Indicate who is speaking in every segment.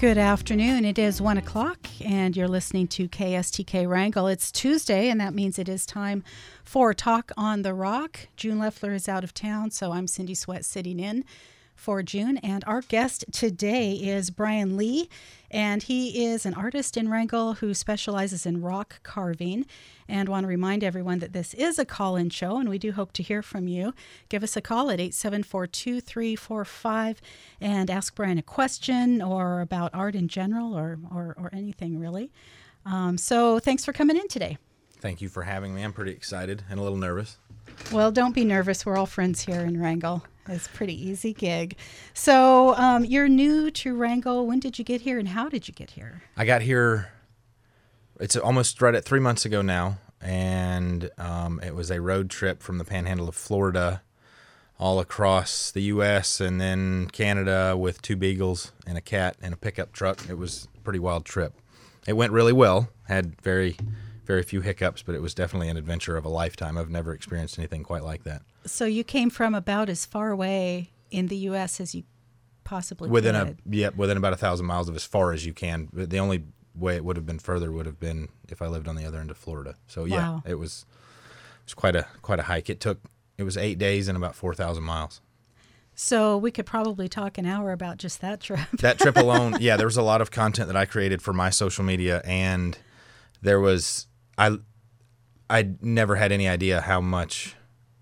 Speaker 1: Good afternoon. It is 1 o'clock, and you're listening to KSTK Wrangell. It's Tuesday, and that means it is time for Talk on the Rock. June Leffler is out of town, so I'm Cindy Sweat sitting in for June. And our guest today is Brian Lee, and he is an artist in Wrangell who specializes in rock carving. And want to remind everyone that this is a call-in show, and we do hope to hear from you. Give us a call at 874-2345 and ask Brian a question or about art in general or anything really. So thanks for coming in today.
Speaker 2: Thank you for having me. I'm pretty excited and a little nervous.
Speaker 1: Well, don't be nervous. We're all friends here in Wrangell. It's a pretty easy gig. So you're new to Wrangell. When did you get here and how did you get here?
Speaker 2: I got here, it's almost right at 3 months ago now, and it was a road trip from the panhandle of Florida all across the U.S. and then Canada with 2 beagles and a cat and a pickup truck. It was a pretty wild trip. It went really well, had very few hiccups, but it was definitely an adventure of a lifetime. I've never experienced anything quite like that.
Speaker 1: So you came from about as far away in the U.S. as you possibly could.
Speaker 2: Within about 1,000 miles of as far as you can. But the only way it would have been further would have been if I lived on the other end of Florida. So yeah,
Speaker 1: wow.
Speaker 2: It was quite a hike. It was 8 days and about 4,000 miles.
Speaker 1: So we could probably talk an hour about just that trip.
Speaker 2: That trip alone, yeah, there was a lot of content that I created for my social media, and there was I never had any idea how much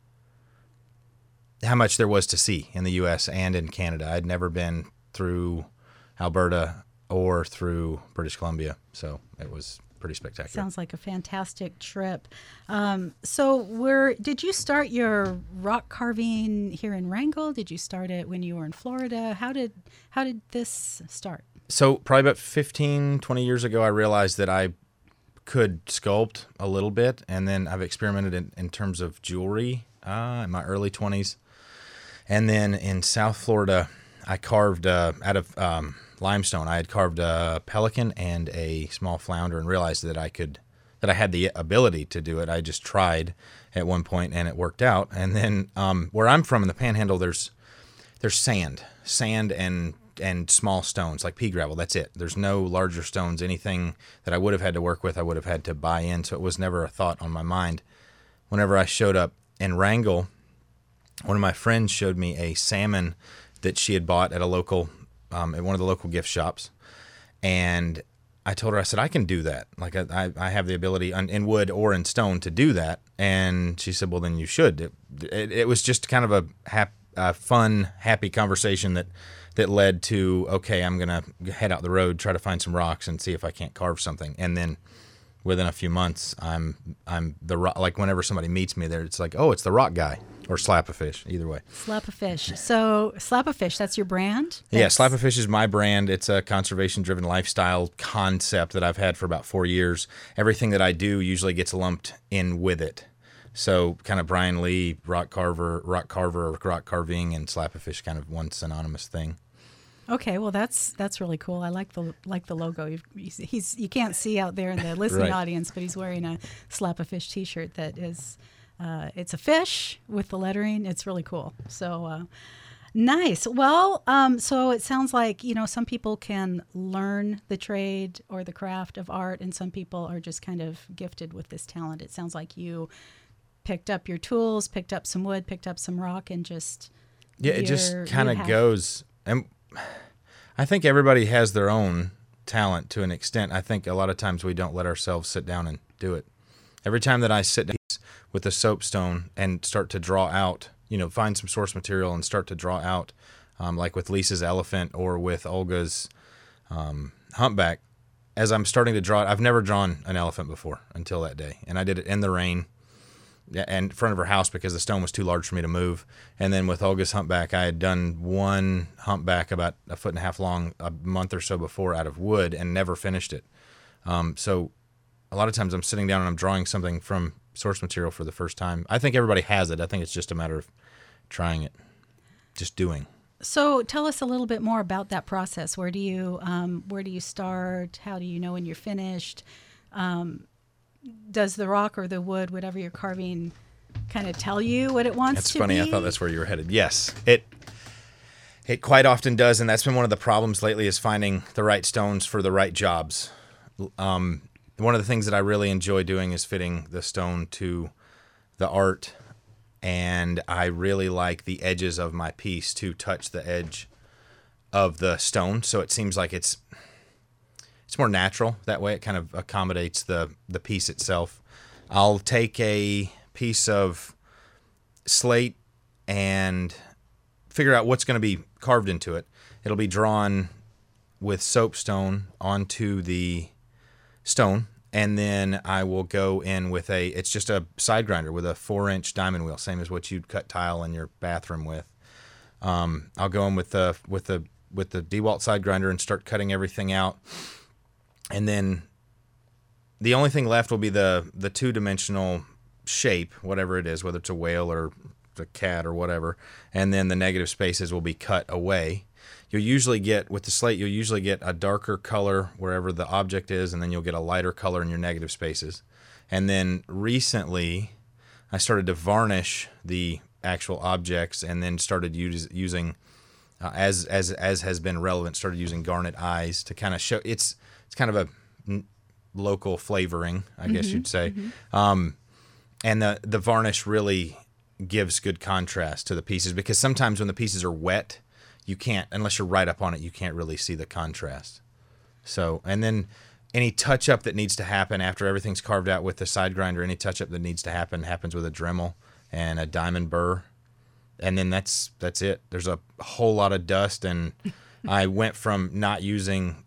Speaker 2: there was to see in the U.S. and in Canada. I'd never been through Alberta or through British Columbia, so it was pretty spectacular.
Speaker 1: Sounds like a fantastic trip. So did you start your rock carving here in Wrangell? Did you start it when you were in Florida? How did this start?
Speaker 2: So probably about 15, 20 years ago, I realized that I could sculpt a little bit, and then I've experimented in terms of jewelry in my early 20s. And then in South Florida, I carved out of limestone. I had carved a pelican and a small flounder and realized that I had the ability to do it. I just tried at one point and it worked out. And then where I'm from in the Panhandle, there's sand and small stones like pea gravel. That's it. There's no larger stones. Anything that I would have had to work with, I would have had to buy in. So it was never a thought on my mind. Whenever I showed up in Wrangell, one of my friends showed me a salmon that she had bought at at one of the local gift shops. And I told her, I said, I can do that. Like I have the ability in wood or in stone to do that. And she said, well, then you should. It was just kind of a fun, happy conversation that led to, okay, I'm going to head out the road, try to find some rocks and see if I can't carve something. And then within a few months, I'm the rock. Like whenever somebody meets me there, it's like, oh, it's the rock guy or Slap-A-Fish, either way.
Speaker 1: Slap-A-Fish. So Slap-A-Fish, that's your brand?
Speaker 2: Yeah, Slap-A-Fish is my brand. It's a conservation-driven lifestyle concept that I've had for about 4 years. Everything that I do usually gets lumped in with it. So kind of Brian Lee, rock carver, rock carving, and Slap-A-Fish kind of one synonymous thing.
Speaker 1: Okay, well that's really cool. I like the logo. You can't see out there in the listening
Speaker 2: Right.
Speaker 1: audience, but he's wearing a Slap-A-Fish T-shirt that is it's a fish with the lettering. It's really cool. So nice. Well, so it sounds like some people can learn the trade or the craft of art, and some people are just kind of gifted with this talent. It sounds like you picked up your tools, picked up some wood, picked up some rock, and just
Speaker 2: it just kind of goes. And I think everybody has their own talent to an extent. I think a lot of times we don't let ourselves sit down and do it. Every time that I sit down with a soapstone and start to draw out, find some source material and start to draw out, like with Lisa's elephant or with Olga's humpback, as I'm starting to draw it, I've never drawn an elephant before until that day. And I did it in the rain and in front of her house because the stone was too large for me to move. And then with Olga's humpback, I had done one humpback about 1.5 feet long a month or so before out of wood and never finished it. So a lot of times I'm sitting down and I'm drawing something from source material for the first time. I think everybody has it. I think it's just a matter of trying it, just doing.
Speaker 1: So tell us a little bit more about that process. Where do you start? How do you know when you're finished? Does the rock or the wood, whatever you're carving, kind of tell you what it wants to be?
Speaker 2: That's funny. I thought that's where you were headed. Yes. It quite often does, and that's been one of the problems lately is finding the right stones for the right jobs. One of the things that I really enjoy doing is fitting the stone to the art, and I really like the edges of my piece to touch the edge of the stone, so it seems like it's more natural that way. It kind of accommodates the piece itself. I'll take a piece of slate and figure out what's going to be carved into it. It'll be drawn with soapstone onto the stone, and then I will go in with it's just a side grinder with a 4-inch diamond wheel, same as what you'd cut tile in your bathroom with. I'll go in with the DeWalt side grinder and start cutting everything out, and then the only thing left will be the 2-dimensional shape, whatever it is, whether it's a whale or a cat or whatever, and then the negative spaces will be cut away. You'll usually get, with the slate, a darker color wherever the object is, and then you'll get a lighter color in your negative spaces. And then recently, I started to varnish the actual objects, and then started using, as has been relevant, started using garnet eyes to kind of show, it's kind of a local flavoring, I guess you'd say. And the varnish really gives good contrast to the pieces, because sometimes when the pieces are wet, you can't, unless you're right up on it, you can't really see the contrast. So, and then any touch-up that needs to happen after everything's carved out with the side grinder, any touch-up that needs to happen happens with a Dremel and a diamond burr, and then that's it. There's a whole lot of dust, and I went from not using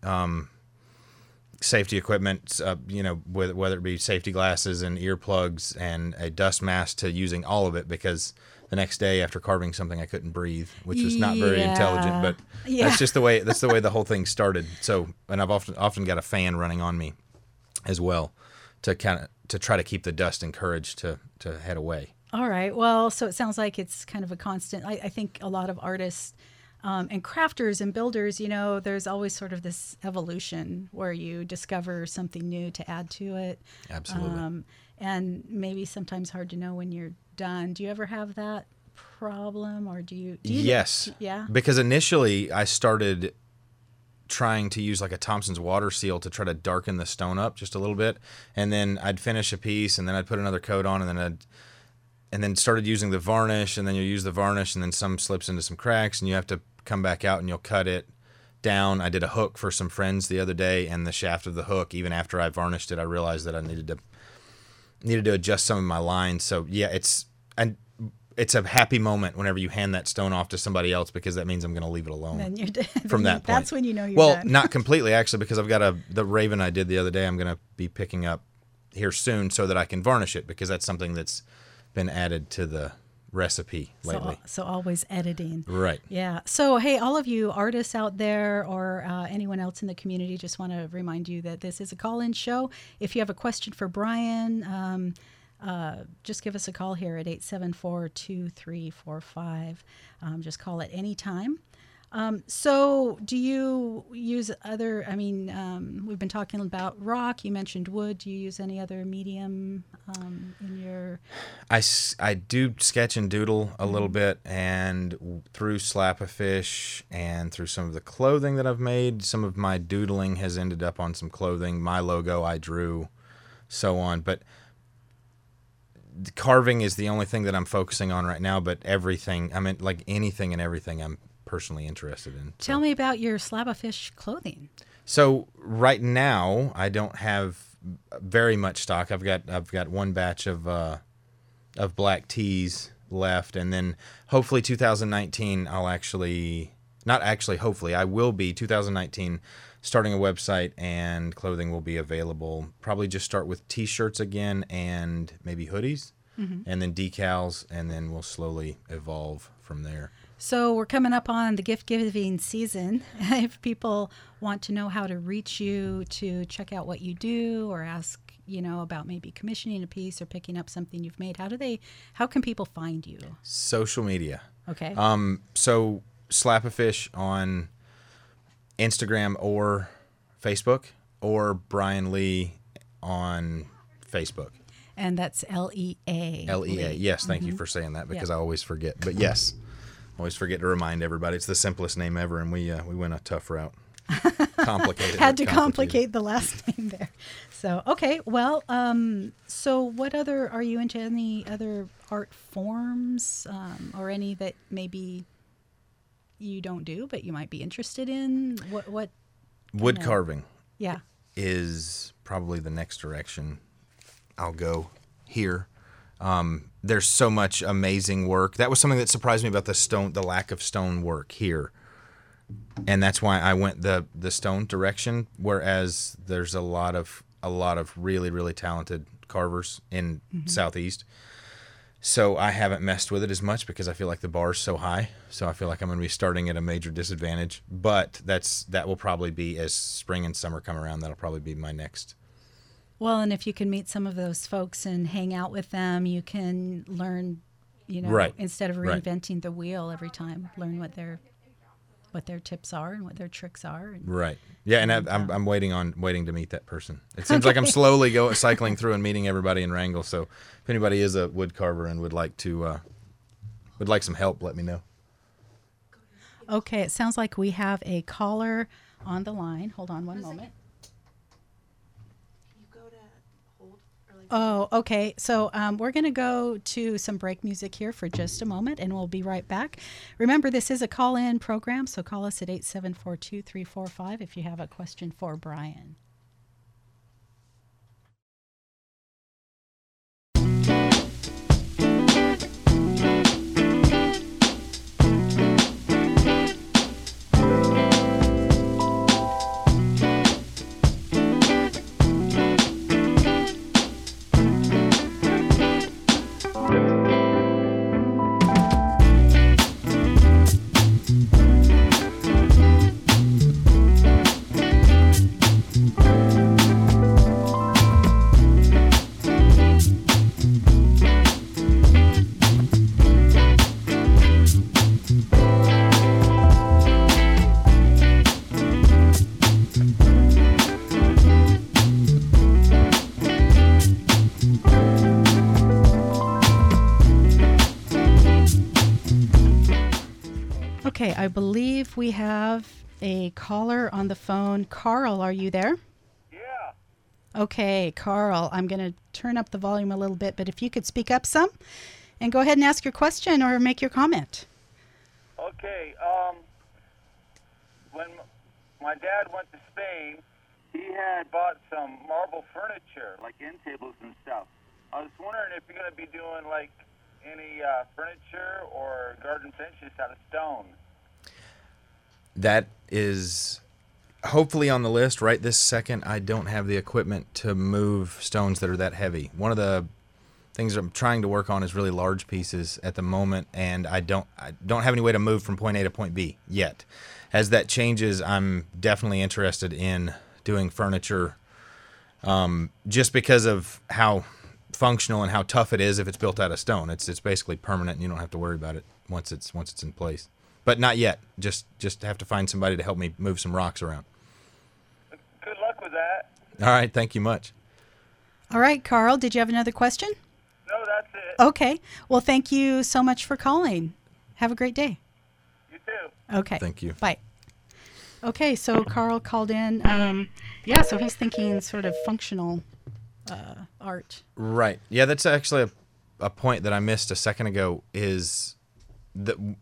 Speaker 2: safety equipment, whether it be safety glasses and earplugs and a dust mask, to using all of it, because the next day after carving something, I couldn't breathe, which was not very intelligent, but that's just the way the whole thing started. So, and I've often got a fan running on me as well to try to keep the dust encouraged to head away.
Speaker 1: All right. Well, so it sounds like it's kind of a constant. I think a lot of artists and crafters and builders, there's always sort of this evolution where you discover something new to add to it.
Speaker 2: Absolutely.
Speaker 1: And maybe sometimes hard to know when you're done. Do you ever have that problem, or do you
Speaker 2: Yes.
Speaker 1: Yeah.
Speaker 2: Because initially I started trying to use like a Thompson's water seal to try to darken the stone up just a little bit, and then I'd finish a piece, and then I'd put another coat on, and then started using the varnish, and then you use the varnish, and then some slips into some cracks, and you have to come back out and you'll cut it down. I did a hook for some friends the other day, and the shaft of the hook, even after I varnished it, I realized that I needed to adjust some of my lines. So yeah, it's a happy moment whenever you hand that stone off to somebody else, because that means I'm going to leave it alone.
Speaker 1: Then you're
Speaker 2: from that point.
Speaker 1: That's when you know you're done.
Speaker 2: Well, not completely actually, because I've got the raven I did the other day. I'm going to be picking up here soon so that I can varnish it, because that's something that's been added to the recipe lately.
Speaker 1: So always editing.
Speaker 2: Right.
Speaker 1: Yeah. So, hey, all of you artists out there, or anyone else in the community, just want to remind you that this is a call-in show. If you have a question for Brian, just give us a call here at 874-2345. Just call at any time. So do you use other, we've been talking about rock, you mentioned wood. Do you use any other medium in your...
Speaker 2: I do sketch and doodle a little bit, and through Slap-A-Fish and through some of the clothing that I've made, some of my doodling has ended up on some clothing. My logo I drew, so on. But carving is the only thing that I'm focusing on right now, but everything, like anything and everything I'm personally interested in.
Speaker 1: Tell me about your Slap-A-Fish clothing.
Speaker 2: So right now I don't have very much stock. I've got one batch of black tees left, and then hopefully 2019 I will be 2019 starting a website, and clothing will be available. Probably just start with t-shirts again, and maybe hoodies, and then decals, and then we'll slowly evolve from there.
Speaker 1: So we're coming up on the gift-giving season. If people want to know how to reach you to check out what you do, or ask, about maybe commissioning a piece or picking up something you've made, how can people find you?
Speaker 2: Social media.
Speaker 1: Okay.
Speaker 2: So Slap-A-Fish on Instagram or Facebook, or Brian Lee on Facebook.
Speaker 1: And that's L-E-A.
Speaker 2: L-E-A. Yes, thank you for saying that, because I always forget. But yes. Always forget to remind everybody it's the simplest name ever, and we went a tough route. Complicated.
Speaker 1: Had to complicate the last name there. So, okay. Well, so what other, are you into any other art forms, or any that maybe you don't do, but you might be interested in? What
Speaker 2: Wood carving.
Speaker 1: Yeah.
Speaker 2: Is probably the next direction I'll go here. There's so much amazing work. That was something that surprised me about the lack of stone work here. And that's why I went the stone direction, whereas there's a lot of really, really talented carvers in Southeast. So I haven't messed with it as much because I feel like the bar's so high. So I feel like I'm going to be starting at a major disadvantage. But that will probably be, as spring and summer come around, that'll probably be my next.
Speaker 1: Well, and if you can meet some of those folks and hang out with them, you can learn,
Speaker 2: Right.
Speaker 1: instead of reinventing the wheel every time, learn what their tips are and what their tricks are. And,
Speaker 2: right. Yeah, and I'm waiting to meet that person. It seems like I'm slowly cycling through and meeting everybody in Wrangell. So if anybody is a wood carver and would like some help, let me know.
Speaker 1: Okay, it sounds like we have a caller on the line. Hold on one moment. Oh, okay. So we're going to go to some break music here for just a moment, and we'll be right back. Remember, this is a call-in program, so call us at 874-2345 if you have a question for Brian. Okay, I believe we have a caller on the phone. Carl, are you there?
Speaker 3: Yeah.
Speaker 1: Okay, Carl, I'm going to turn up the volume a little bit, but if you could speak up some and go ahead and ask your question or make your comment.
Speaker 3: Okay. When my dad went to Spain, he had bought some marble furniture, like end tables and stuff. I was wondering if you're going to be doing like any furniture or garden benches out of stone.
Speaker 2: That is hopefully on the list right this second. I don't have the equipment to move stones that are that heavy. One of the things I'm trying to work on is really large pieces at the moment, and I don't have any way to move from point A to point B yet. As that changes, I'm definitely interested in doing furniture, just because of how functional and how tough it is if it's built out of stone. It's basically permanent, and you don't have to worry about it once it's in place. But not yet. Just have to find somebody to help me move some rocks around.
Speaker 3: Good luck with that.
Speaker 2: All right, thank you much.
Speaker 1: All right, Carl, did you have another question?
Speaker 3: No, that's it.
Speaker 1: Okay. Well, thank you so much for calling. Have a great day.
Speaker 3: You too.
Speaker 1: Okay.
Speaker 2: Thank you.
Speaker 1: Bye. Okay, so Carl called in. So he's thinking sort of functional art.
Speaker 2: Right. Yeah, that's actually a point that I missed a second ago. Is the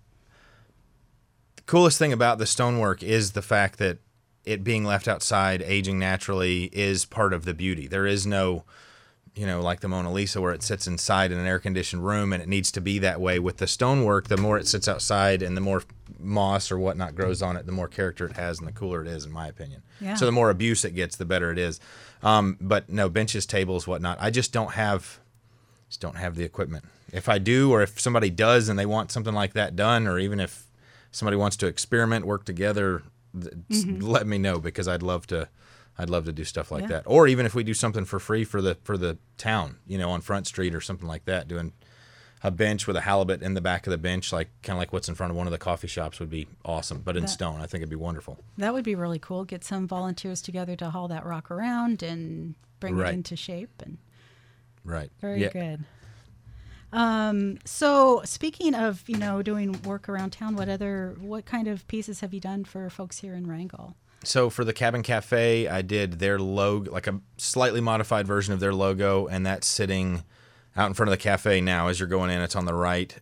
Speaker 2: coolest thing about the stonework is the fact that it being left outside, aging naturally, is part of the beauty. There is no, like the Mona Lisa where it sits inside in an air-conditioned room, and it needs to be that way. With the stonework, the more it sits outside and the more moss or whatnot grows on it, the more character it has and the cooler it is, in my opinion.
Speaker 1: Yeah.
Speaker 2: So the more abuse it gets, the better it is. But no, benches, tables, whatnot, I just don't have the equipment. If I do, or if somebody does and they want something like that done, or even if somebody wants to experiment, work together, let me know, because I'd love to do stuff like that. Or even if we do something for free for the town, on Front Street or something like that, doing a bench with a halibut in the back of the bench, kind of like what's in front of one of the coffee shops, would be awesome. But in stone, I think it'd be wonderful.
Speaker 1: That would be really cool. Get some volunteers together to haul that rock around and bring it into shape. And
Speaker 2: right.
Speaker 1: Very good. So speaking of, doing work around town, what kind of pieces have you done for folks here in Wrangell?
Speaker 2: So for the Cabin Cafe, I did their logo, like a slightly modified version of their logo, and that's sitting out in front of the cafe now. As you're going in, it's on the right.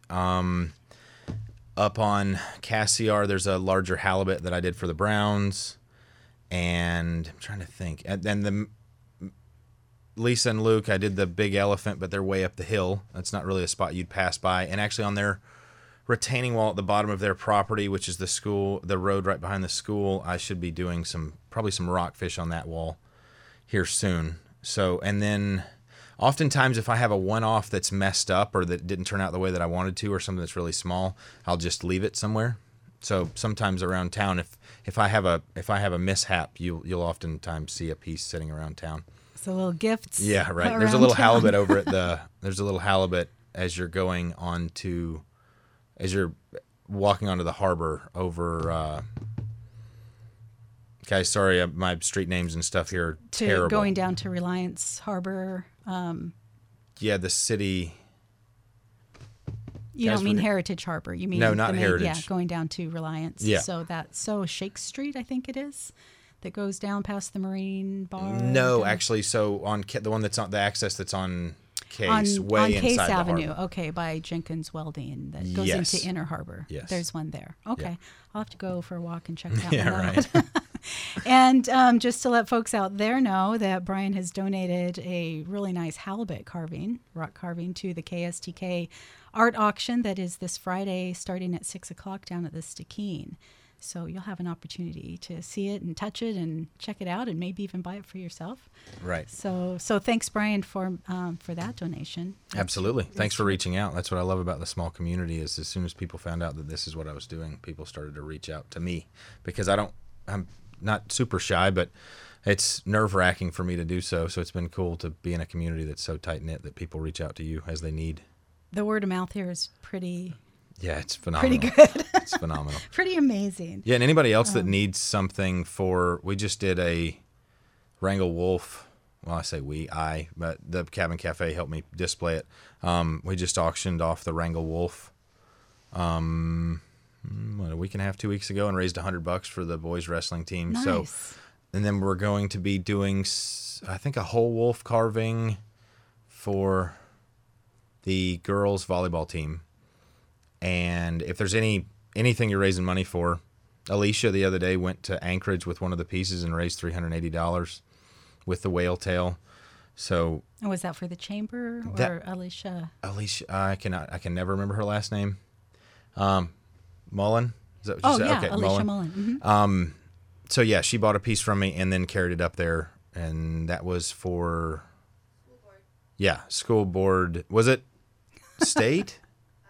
Speaker 2: Up on Cassiar, there's a larger halibut that I did for the Browns. And I'm trying to think. And then the Lisa and Luke, I did the big elephant, but they're way up the hill. That's not really a spot you'd pass by. And actually on their retaining wall at the bottom of their property, which is the road right behind the school, I should be doing probably some rockfish on that wall here soon. So, and then oftentimes if I have a one-off that's messed up or that didn't turn out the way that I wanted to, or something that's really small, I'll just leave it somewhere. So sometimes around town, if I have a mishap, you'll oftentimes see a piece sitting around town.
Speaker 1: So little gifts.
Speaker 2: Yeah, right. There's a little halibut over at there's a little halibut as you're walking onto the harbor over. Guys, sorry, my street names and stuff here are terrible.
Speaker 1: Going down to Reliance Harbor.
Speaker 2: Yeah, the city.
Speaker 1: You don't mean Heritage Harbor. You mean
Speaker 2: no, not Heritage.
Speaker 1: Yeah, going down to Reliance.
Speaker 2: Yeah.
Speaker 1: So Shake Street, I think it is, that goes down past the Marine Bar.
Speaker 2: No, actually, so on the one that's on the access that's on Case,
Speaker 1: on Case
Speaker 2: inside
Speaker 1: Avenue.
Speaker 2: the harbor.
Speaker 1: Okay, by Jenkins Welding that goes
Speaker 2: Yes.
Speaker 1: into Inner Harbor.
Speaker 2: Yes.
Speaker 1: There's one there. Okay,
Speaker 2: Yeah.
Speaker 1: I'll have to go for a walk and check that
Speaker 2: Yeah,
Speaker 1: one out.
Speaker 2: right.
Speaker 1: And just to let folks out there know that Brian has donated a really nice halibut rock carving, to the KSTK art auction that is this Friday starting at 6 o'clock down at the Stikine. So you'll have an opportunity to see it and touch it and check it out and maybe even buy it for yourself.
Speaker 2: Right.
Speaker 1: So thanks, Brian, for that donation.
Speaker 2: Absolutely. Thanks for reaching out. That's what I love about the small community is as soon as people found out that this is what I was doing, people started to reach out to me because I'm not super shy, but it's nerve-wracking for me to do so. So it's been cool to be in a community that's so tight-knit that people reach out to you as they need.
Speaker 1: The word of mouth here is pretty
Speaker 2: Yeah, it's phenomenal.
Speaker 1: pretty good.
Speaker 2: It's phenomenal.
Speaker 1: Pretty amazing.
Speaker 2: Yeah, and anybody else that needs something we just did a Wrangell Wolf. Well, I say but the Cabin Cafe helped me display it. We just auctioned off the Wrangell Wolf a week and a half, 2 weeks ago, and raised $100 for the boys wrestling team.
Speaker 1: Nice.
Speaker 2: So, and then we're going to be doing, I think, a whole wolf carving for the girls volleyball team. And if there's anything you're raising money for, Alicia the other day went to Anchorage with one of the pieces and raised $380 with the whale tail. So,
Speaker 1: And was that for the chamber or Alicia?
Speaker 2: Alicia, I can never remember her last name. Mullen? Is that what you said?
Speaker 1: Yeah,
Speaker 2: Okay,
Speaker 1: Alicia Mullen.
Speaker 2: So yeah, she bought a piece from me and then carried it up there, and that was for school board. Yeah, school board. Was it state?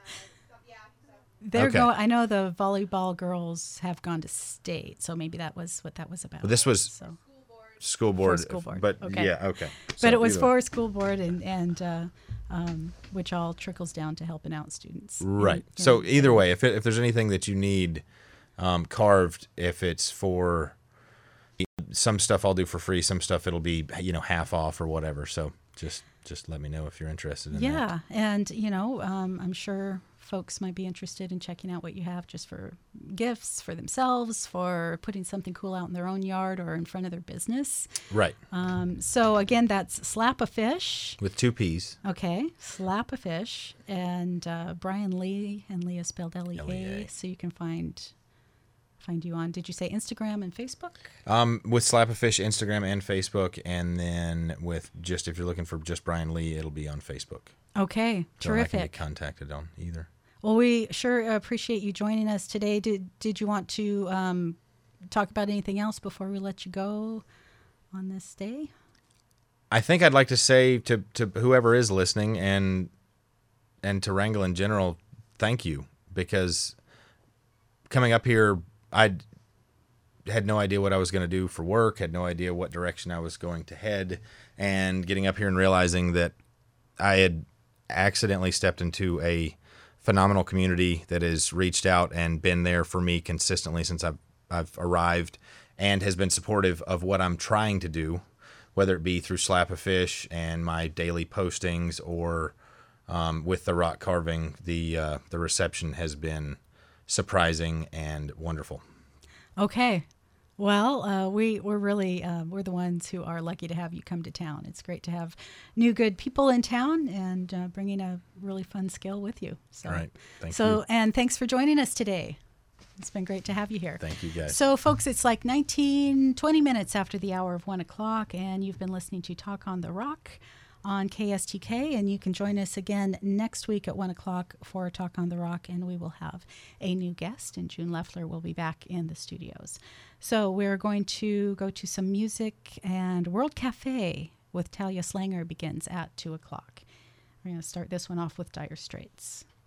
Speaker 1: They're
Speaker 2: Okay.
Speaker 1: going. I know the volleyball girls have gone to state, so maybe that was what that was about.
Speaker 2: Well, this was school board.
Speaker 1: For school board.
Speaker 2: But
Speaker 1: Okay.
Speaker 2: yeah, okay.
Speaker 1: But
Speaker 2: So
Speaker 1: it was
Speaker 2: either-
Speaker 1: for school board, and which all trickles down to helping out students.
Speaker 2: Right.
Speaker 1: in-
Speaker 2: So either way, if there's anything that you need carved, if it's for some stuff, I'll do for free. Some stuff it'll be half off or whatever. So just let me know if you're interested in that.
Speaker 1: Yeah, and I'm sure folks might be interested in checking out what you have just for gifts for themselves, for putting something cool out in their own yard or in front of their business.
Speaker 2: Right.
Speaker 1: So again, that's Slap a Fish.
Speaker 2: With 2 P's.
Speaker 1: Okay, Slap a Fish, and Brian Lee, and Lee is spelled Lea.
Speaker 2: Lea.
Speaker 1: So you can find you on, did you say Instagram and Facebook?
Speaker 2: With Slap a Fish, Instagram and Facebook, and then if you're looking for just Brian Lee, it'll be on Facebook.
Speaker 1: Okay,
Speaker 2: So I can get
Speaker 1: terrific.
Speaker 2: contacted on either.
Speaker 1: Well, we sure appreciate you joining us today. Did you want to talk about anything else before we let you go on this day?
Speaker 2: I think I'd like to say to whoever is listening and to Wrangell in general, thank you, because coming up here, I had no idea what I was going to do for work, had no idea what direction I was going to head, and getting up here and realizing that I had accidentally stepped into a phenomenal community that has reached out and been there for me consistently since I've arrived, and has been supportive of what I'm trying to do, whether it be through Slap a Fish and my daily postings or with the rock carving, the reception has been surprising and wonderful.
Speaker 1: Okay. Well, we're really we're the ones who are lucky to have you come to town. It's great to have new good people in town and bringing a really fun skill with you. So,
Speaker 2: All right. Thank you.
Speaker 1: And thanks for joining us today. It's been great to have you here.
Speaker 2: Thank you, guys.
Speaker 1: So, folks, it's like 20 minutes after the hour of 1 o'clock, and you've been listening to Talk on the Rock on KSTK, and you can join us again next week at 1 o'clock for Talk on the Rock, and we will have a new guest, and June Leffler will be back in the studios. So we're going to go to some music, and World Cafe with Talia Slanger begins at 2 o'clock. We're going to start this one off with Dire Straits.